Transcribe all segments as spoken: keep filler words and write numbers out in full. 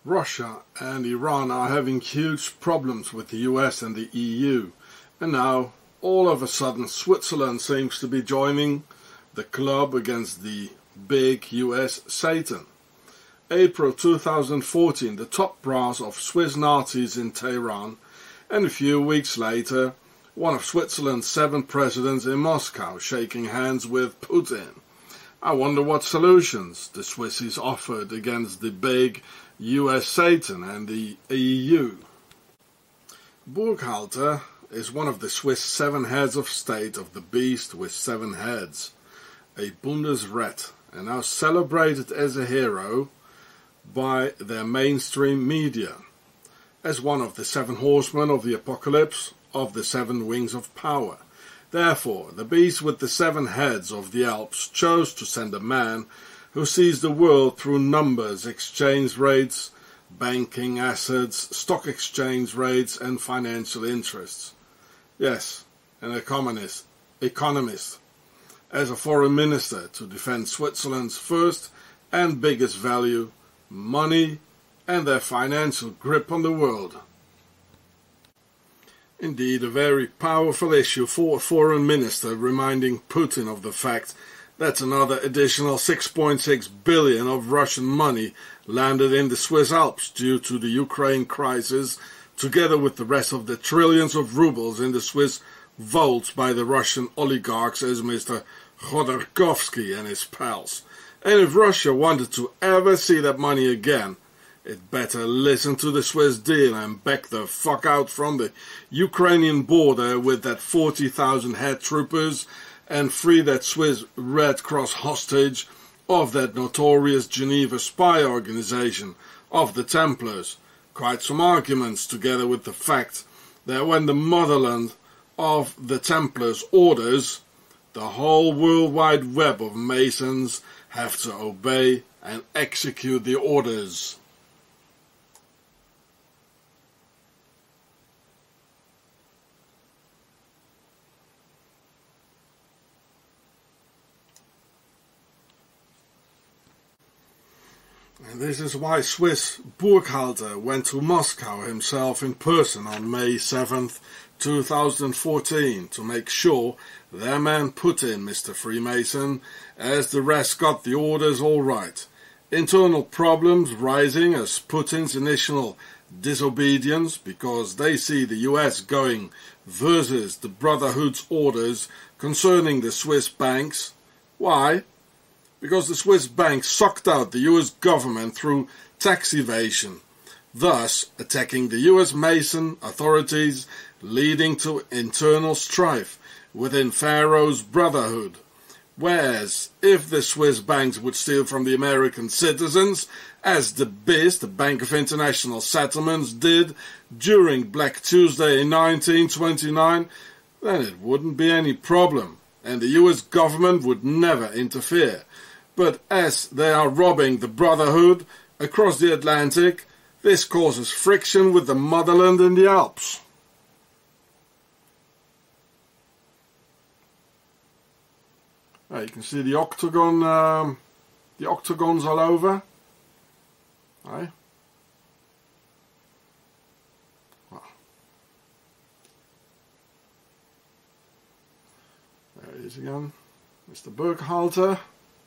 Russia and Iran are having huge problems with the U S and the E U, and now all of a sudden Switzerland seems to be joining the club against the big U S Satan. April two thousand fourteen, the top brass of Swiss Nazis in Tehran, and a few weeks later one of Switzerland's seven presidents in Moscow shaking hands with Putin. I wonder what solutions the Swissies offered against the big U S Satan and the E U. Burkhalter is one of the Swiss seven heads of state of the beast with seven heads, a Bundesrat, and now celebrated as a hero by their mainstream media, as one of the seven horsemen of the apocalypse of the seven wings of power. Therefore, the beast with the seven heads of the Alps chose to send a man who sees the world through numbers, exchange rates, banking assets, stock exchange rates and financial interests. Yes, an economist, economist, as a foreign minister to defend Switzerland's first and biggest value, money, and their financial grip on the world. Indeed, a very powerful issue for a foreign minister, reminding Putin of the fact that another additional six point six billion of Russian money landed in the Swiss Alps due to the Ukraine crisis, together with the rest of the trillions of rubles in the Swiss vaults by the Russian oligarchs as Mister Khodorkovsky and his pals. And if Russia wanted to ever see that money again, it better listen to the Swiss deal and back the fuck out from the Ukrainian border with that forty thousand head troopers and free that Swiss Red Cross hostage of that notorious Geneva spy organization of the Templars. Quite some arguments, together with the fact that when the motherland of the Templars orders, the whole world wide web of Masons have to obey and execute the orders. And this is why Swiss Burkhalter went to Moscow himself in person on May seventh, two thousand fourteen, to make sure their man Putin, Mister Freemason, as the rest got the orders all right. Internal problems rising as Putin's initial disobedience, because they see the U S going versus the Brotherhood's orders concerning the Swiss banks. Why? Because the Swiss banks sucked out the U S government through tax evasion, thus attacking the U S Mason authorities, leading to internal strife within Pharaoh's Brotherhood. Whereas, if the Swiss banks would steal from the American citizens, as the B I S, the Bank of International Settlements, did during Black Tuesday in nineteen twenty-nine, then it wouldn't be any problem, and the U S government would never interfere. But as they are robbing the Brotherhood across the Atlantic, this causes friction with the motherland in the Alps. Right, you can see the octagon, um, the octagons all over. Right. Well, there he is again, Mister Burkhalter.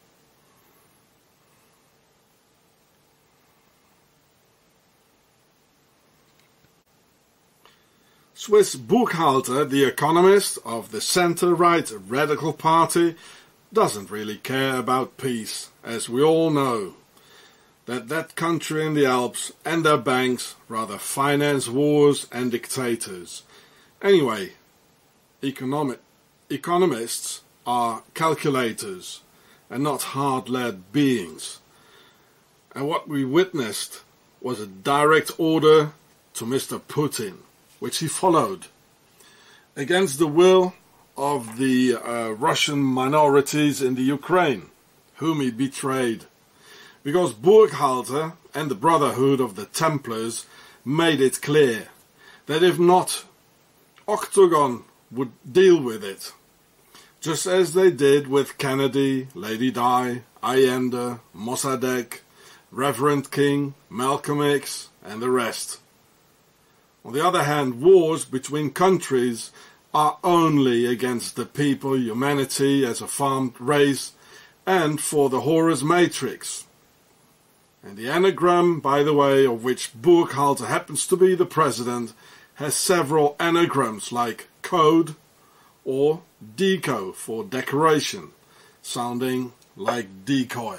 Swiss Burkhalter, the economist of the centre-right radical party, doesn't really care about peace, as we all know that that country in the Alps and their banks rather finance wars and dictators. Anyway, economic, economists are calculators and not hard-led beings. And what we witnessed was a direct order to Mister Putin, which he followed, against the will of the uh, Russian minorities in the Ukraine, whom he betrayed. Because Burkhalter and the Brotherhood of the Templars made it clear that if not, Octagon would deal with it, just as they did with Kennedy, Lady Di, Allende, Mossadegh, Reverend King, Malcolm X, and the rest. On the other hand, wars between countries are only against the people, humanity as a farmed race, and for the Horus Matrix. And the anagram, by the way, of which Burkhalter happens to be the president, has several anagrams like code or deco for decoration, sounding like decoy.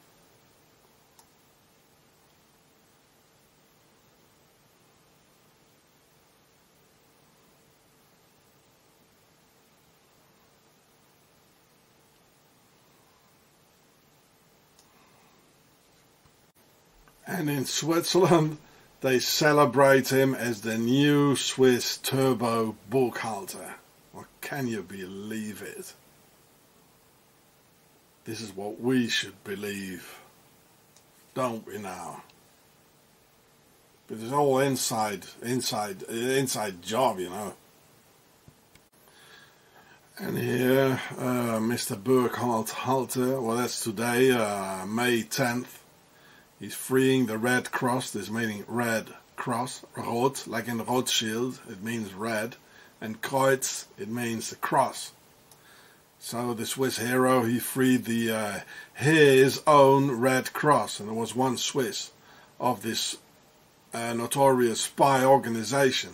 And in Switzerland, they celebrate him as the new Swiss Turbo Burkhalter. Well, can you believe it? This is what we should believe, don't we now? But it's all inside, inside, inside job, you know. And here, uh, Mister Burkhalter, well, that's today, uh, May tenth. He's freeing the Red Cross, this meaning Red Cross, Rot, like in Rothschild, it means red, and Kreuz, it means the cross. So the Swiss hero, he freed the uh, his own Red Cross, and there was one Swiss of this uh, notorious spy organization.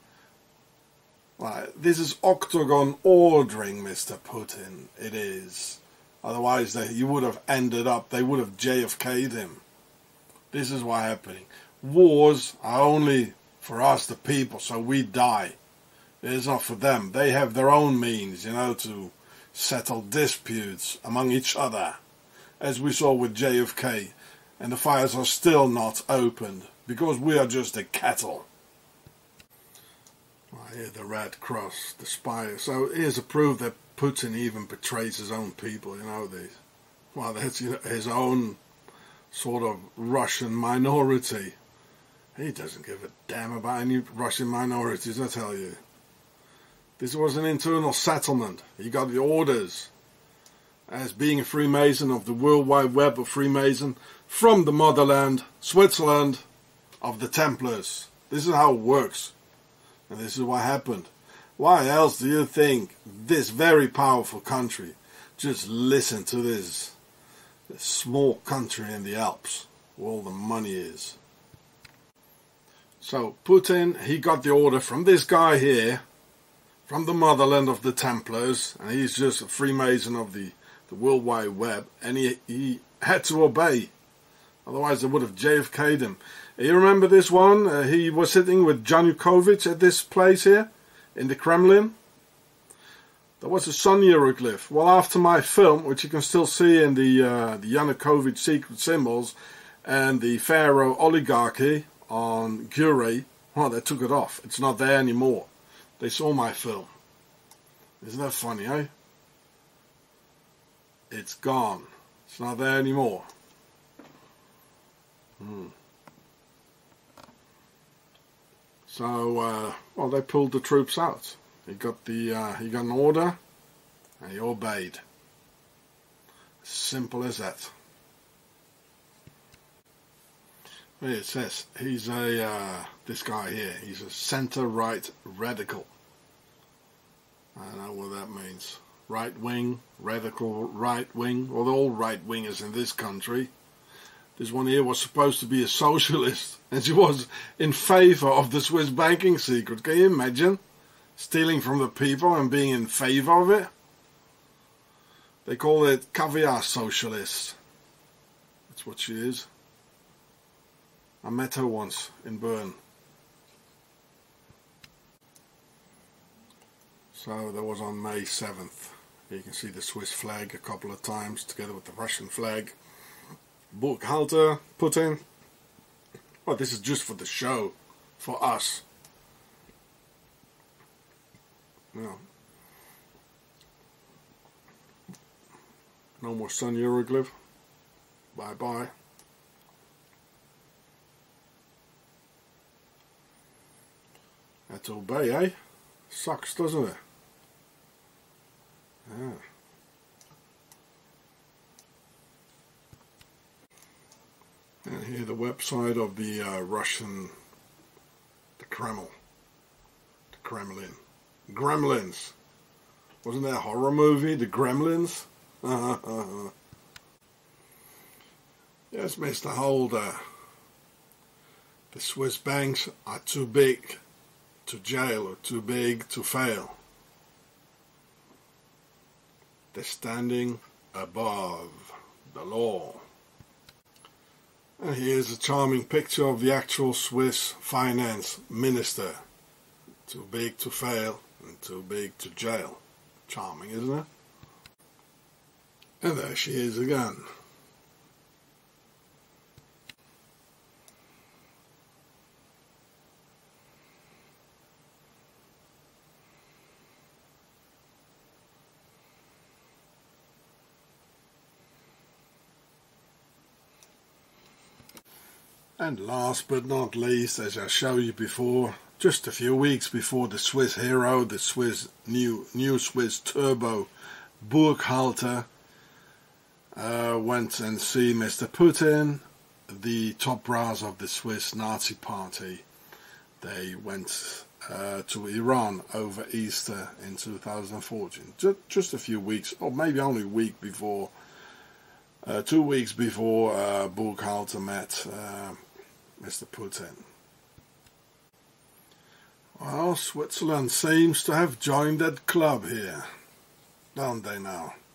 Well, this is Octagon ordering Mister Putin, it is. Otherwise, they, you would have ended up, they would have J F K'd him. This is what's happening. Wars are only for us, the people, so we die. It's not for them. They have their own means, you know, to settle disputes among each other, as we saw with J F K. And the files are still not opened, because we are just the cattle. Well, here the Red Cross, the spy. So here's a proof that Putin even betrays his own people, you know, these. Well, that's you know, his own sort of Russian minority. He doesn't give a damn about any Russian minorities, I tell you. This was an internal settlement. He got the orders as being a Freemason of the World Wide Web of Freemason from the motherland, Switzerland, of the Templars. This is how it works. And this is what happened. Why else do you think this very powerful country just listen to this This small country in the Alps, where all the money is? So Putin, he got the order from this guy here, from the motherland of the Templars, and he's just a Freemason of the, the World Wide Web, and he, he had to obey. Otherwise they would have J F K'd him. You remember this one? Uh, he was sitting with Yanukovych at this place here, in the Kremlin. There was a sun hieroglyph. Well, after my film, which you can still see in the, uh, the Yanukovych secret symbols and the Pharaoh oligarchy on Gure, well, they took it off. It's not there anymore. They saw my film. Isn't that funny, eh? It's gone. It's not there anymore. Hmm. So, uh, well, they pulled the troops out. He got the uh, he got an order, and he obeyed. Simple as that. Here it says he's a uh, this guy here. He's a centre-right radical. I don't know what that means. Right wing, radical right wing. Well, they're all right wingers in this country. This one here was supposed to be a socialist, and she was in favour of the Swiss banking secret. Can you imagine? Stealing from the people and being in favour of it. They call it caviar socialist. That's what she is. I met her once in Bern. So that was on May seventh. You can see the Swiss flag a couple of times together with the Russian flag. Burkhalter, Putin. Well, this is just for the show, for us. No. No more sun hieroglyph. Bye bye. Had to obey, eh? Sucks, doesn't it? Yeah. And here the website of the uh, Russian, the Kremlin, the Kremlin, Gremlins. Wasn't there a horror movie, The Gremlins? Yes, Mister Holder, the Swiss banks are too big to jail or too big to fail. They're standing above the law. And here's a charming picture of the actual Swiss finance minister. Too big to fail and too big to jail. Charming, isn't it? And there she is again. And last but not least, as I showed you before, just a few weeks before the Swiss hero, the Swiss new new Swiss turbo Burkhalter uh, went and see Mister Putin, the top brass of the Swiss Nazi party. They went uh, to Iran over Easter in two thousand fourteen, just, just a few weeks, or maybe only a week before, uh, two weeks before uh, Burkhalter met uh, Mister Putin. Well, Switzerland seems to have joined that club here, don't they now?